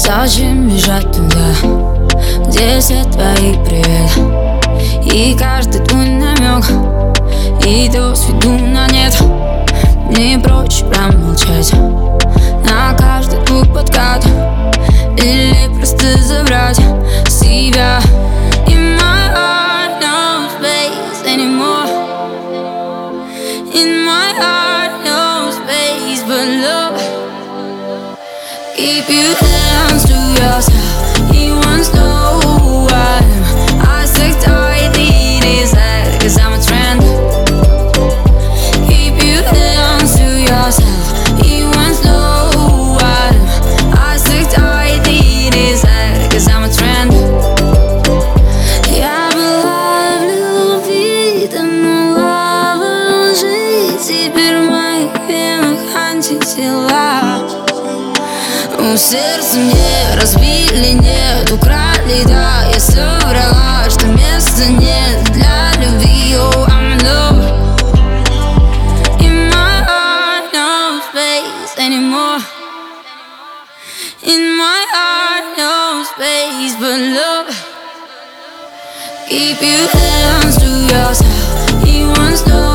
Зачем бежать туда, где все твои привет и каждый твой намек, и то сведу на нет. Мне проще промолчать на каждый твой подкат, или просто забрать себя. In my heart, no space anymore. In my heart, no space but love. Keep your hands to yourself. He wants to know who I am. I stick tightly to his head, 'cause I'm a trend. Keep your hands to yourself. He wants to know who I am. I stick tightly to his head, 'cause I'm a trend. Я была в любви, тонула во лжи. Теперь в моих венах антитела. Сердце мне разбили, нет, украли, да. Я соврала, что места нет для любви. Oh, I'm in love. In my heart, no space anymore. In my heart, no space but love. Keep your hands to yourself. He wants to